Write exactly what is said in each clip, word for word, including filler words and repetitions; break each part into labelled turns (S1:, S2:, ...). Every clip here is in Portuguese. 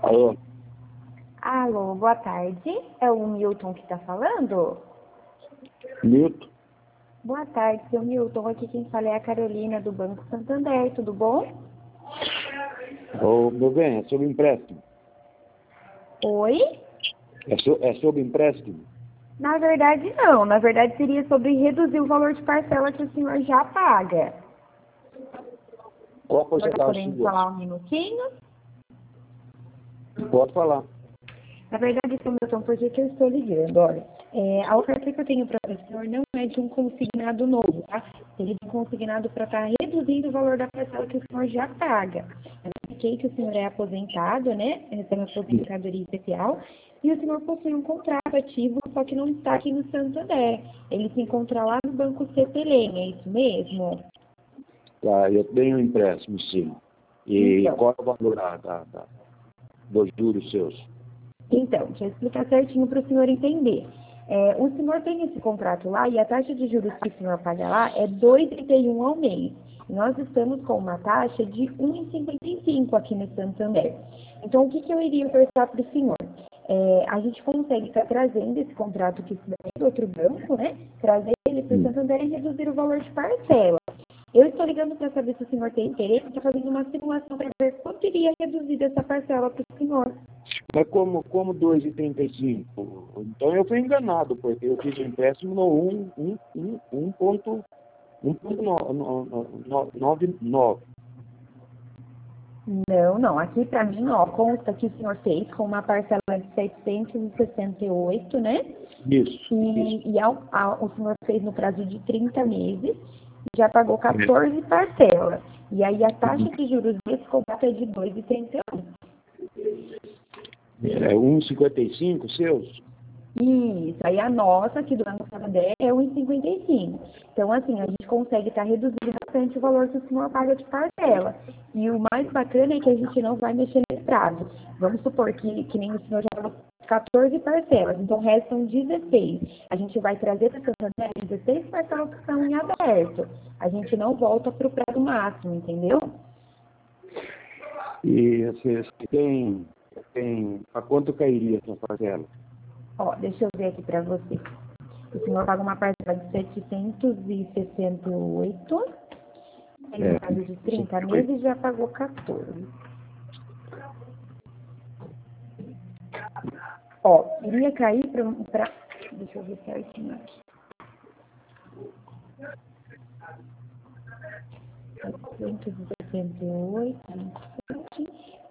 S1: Alô?
S2: Alô, boa tarde. É o Milton que está falando?
S1: Milton?
S2: Boa tarde, seu Milton. Aqui quem fala é a Carolina do Banco Santander, tudo bom?
S1: Ô, meu bem, é sobre empréstimo.
S2: Oi?
S1: É, so, é sobre empréstimo?
S2: Na verdade, não. Na verdade, seria sobre reduzir o valor de parcela que o senhor já paga.
S1: Qual a
S2: Está
S1: porcentagem
S2: podendo
S1: sua?
S2: falar um minutinho?
S1: Pode falar.
S2: Na verdade, seu Milton, por que que eu estou ligando? Olha, é, a oferta que eu tenho para o senhor não é de um consignado novo, tá? Seria de um consignado para estar reduzindo o valor da parcela que o senhor já paga. Eu expliquei que o senhor é aposentado, né? Recebe aposentadoria especial. E o senhor possui um contrato ativo, só que não está aqui no Santander. Ele se encontra lá no Banco Cepelém, é isso mesmo?
S1: Tá, eu tenho um empréstimo, sim. E
S2: Então.
S1: qual é o valor da, da, da, dos juros seus?
S2: Então, deixa eu explicar certinho para o senhor entender. É, o senhor tem esse contrato lá e a taxa de juros que o senhor paga lá é dois vírgula trinta e um ao mês. Nós estamos com uma taxa de um vírgula cinquenta e cinco aqui no Santander. Então, o que, que eu iria ofertar para o senhor? É, a gente consegue estar trazendo esse contrato que se vem do outro banco, né? Trazer ele para o
S1: Hum.
S2: Santander e reduzir o valor de parcela. Eu estou ligando para saber se o senhor tem interesse, está fazendo uma simulação para ver quanto iria reduzir essa parcela para o senhor.
S1: Mas como, como dois vírgula trinta e cinco? Então eu fui enganado, porque eu fiz o empréstimo no um ponto noventa e nove.
S2: Não, não. Aqui para mim, ó, consta que o senhor fez com uma parcela de setecentos e sessenta e oito, né?
S1: Isso, isso.
S2: E, e ao, ao, o senhor fez no prazo de trinta meses, já pagou quatorze parcelas. E aí a taxa de juros desse contrato é de dois vírgula trinta e um.
S1: É um vírgula cinquenta e cinco seus?
S2: Isso, aí a nossa aqui do Banco Santander é um vírgula cinquenta e cinco. Então, assim, a gente consegue estar reduzindo bastante o valor que o senhor paga de parcela. E o mais bacana é que a gente não vai mexer nesse prazo. Vamos supor que, que nem o senhor já pagou quatorze parcelas, então restam dezesseis. A gente vai trazer para Santander dezesseis parcelas que estão em aberto. A gente não volta para o prazo máximo, entendeu?
S1: E você tem, tem... A quanto cairia essa parcela?
S2: Ó, deixa eu ver aqui para você. O senhor paga uma parcela de setecentos e sessenta e oito. Tem
S1: É,
S2: um prazo de trinta meses e já pagou quatorze. Ó, iria cair para... Deixa eu ver certinho aqui. setecentos e sessenta e oito, vinte e sete.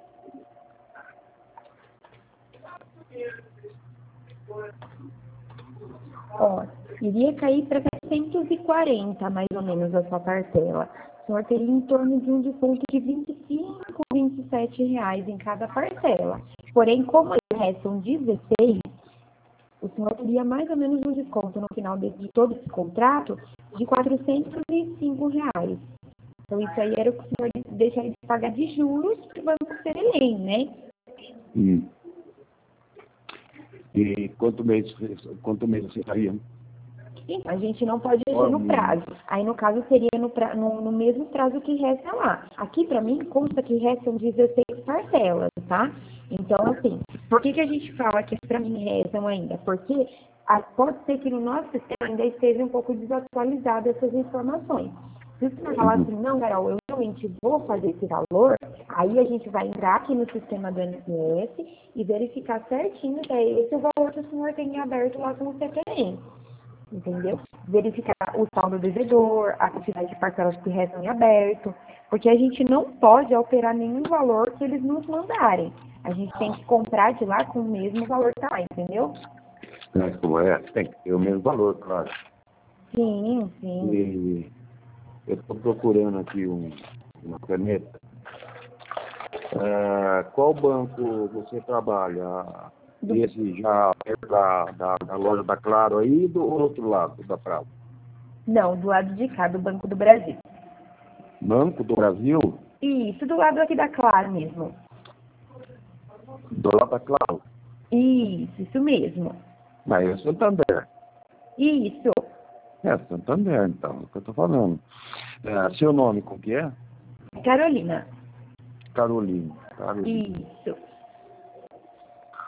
S2: Ó, iria cair para setecentos e quarenta, mais ou menos, a sua parcela. O senhor teria em torno de um desconto de vinte e cinco, vinte e sete reais em cada parcela. Porém, como restam dezesseis, o senhor teria mais ou menos um desconto no final de, de todo esse contrato de quatrocentos e cinco reais. Então, isso aí era o que o senhor deixaria de pagar de juros para o Banco Serelém, né?
S1: Hum. E quanto mês, quanto mês você faria?
S2: Então, a gente não pode mexer no prazo. Aí, no caso, seria no, pra, no, no mesmo prazo que resta lá. Aqui, para mim, consta que restam dezesseis parcelas, tá? Então, assim, por que, que a gente fala que para mim restam ainda? Porque a, pode ser que no nosso sistema ainda esteja um pouco desatualizado essas informações. Se o senhor falar assim, não, Carol, eu realmente vou fazer esse valor, aí a gente vai entrar aqui no sistema do N P S e verificar certinho que é esse o valor que o senhor tem aberto lá com o C P M. Entendeu? Verificar o saldo do devedor, a quantidade de parcelas que restam em aberto, porque a gente não pode alterar nenhum valor que eles nos mandarem. A gente tem que comprar de lá com o mesmo valor que tá lá, entendeu?
S1: É, como é? Tem que ter o mesmo valor, claro.
S2: Sim, sim.
S1: E eu estou procurando aqui um, uma caneta. Ah, qual banco você trabalha?
S2: Do,
S1: Esse já é da, da, da loja da Claro aí, do outro lado da praça?
S2: não, do lado de cá, do Banco do Brasil.
S1: Banco do Brasil?
S2: Isso, do lado aqui da Claro mesmo.
S1: Do lado da Claro?
S2: Isso, isso mesmo.
S1: Mas é Santander.
S2: Isso.
S1: É Santander, então, é o que eu estou falando. É, seu nome, como que é?
S2: Carolina.
S1: Carolina. Carolina.
S2: Isso.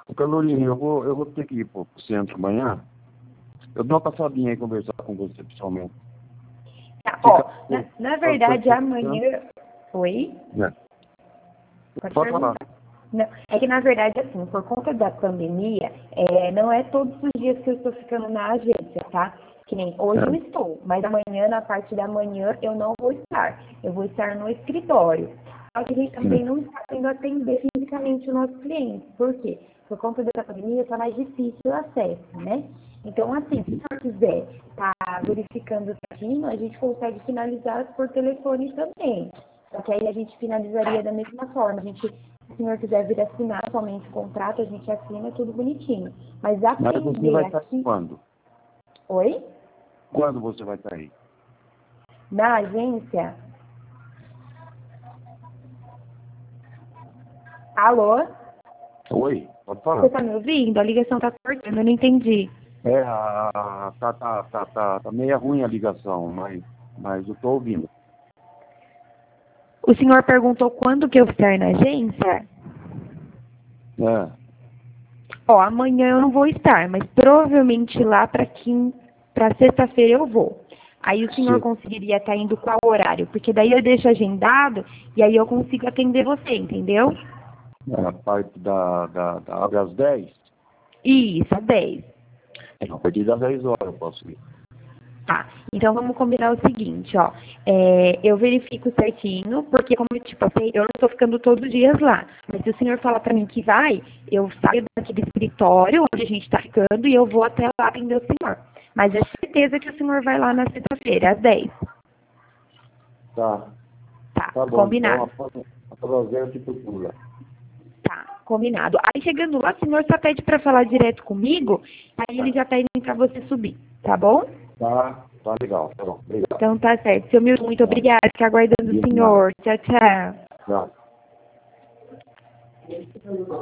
S1: O Carolina, eu vou, eu vou ter que ir pro centro amanhã. Eu dou uma passadinha aí conversar com você pessoalmente.
S2: Tá, ó, na, na verdade, amanhã... Oi?
S1: É.
S2: Pode,
S1: Pode falar.
S2: Não, é que, na verdade, assim, por conta da pandemia, é, não é todos os dias que eu estou ficando na agência, tá? Que nem hoje
S1: É.
S2: eu estou, mas amanhã, na parte da manhã, eu não vou estar. Eu vou estar no escritório. Só que a gente também não está tendo atender fisicamente o nosso cliente. Por quê? Por conta dessa pandemia, está mais difícil o acesso, né? Então, assim, se o senhor quiser estar tá verificando certinho, a gente consegue finalizar por telefone também. Só que aí a gente finalizaria da mesma forma. A gente, se o senhor quiser vir assinar somente o contrato, a gente assina tudo bonitinho. Mas
S1: Mas você vai estar
S2: aqui...
S1: quando?
S2: Oi?
S1: Quando você vai estar aí?
S2: Na agência? Alô?
S1: Oi, pode falar.
S2: Você está me ouvindo? A ligação está cortando, eu não entendi.
S1: É, a, tá, tá, tá, tá, tá meio ruim a ligação, mas, mas eu tô ouvindo.
S2: O senhor perguntou quando que eu vou estar na agência?
S1: É.
S2: Ó, amanhã eu não vou estar, mas provavelmente lá para quim... para sexta-feira eu vou. Aí o senhor
S1: Sim.
S2: conseguiria estar indo qual horário? Porque daí eu deixo agendado e aí eu consigo atender você, entendeu?
S1: É, a parte da, da, da abre às dez?
S2: Isso, às dez.
S1: É, a partir das dez horas eu posso ir.
S2: Tá, então vamos combinar o seguinte, ó. É, eu verifico certinho, porque como tipo assim, eu não estou ficando todos os dias lá. Mas se o senhor falar pra mim que vai, eu saio daqui do escritório onde a gente tá ficando e eu vou até lá atender o senhor. Mas é certeza que o senhor vai lá na sexta-feira, às dez.
S1: Tá.
S2: Tá,
S1: Tá bom.
S2: combinado.
S1: Então, após zero te procura.
S2: Tá, combinado. Aí chegando lá, o senhor só pede pra falar direto comigo, aí ele já pedem pra você subir, tá bom?
S1: Tá, tá legal. Tá bom. Obrigado.
S2: Então tá certo. Seu Milton, muito obrigada. Fico aguardando o senhor. Tchau, tchau.
S1: Tchau.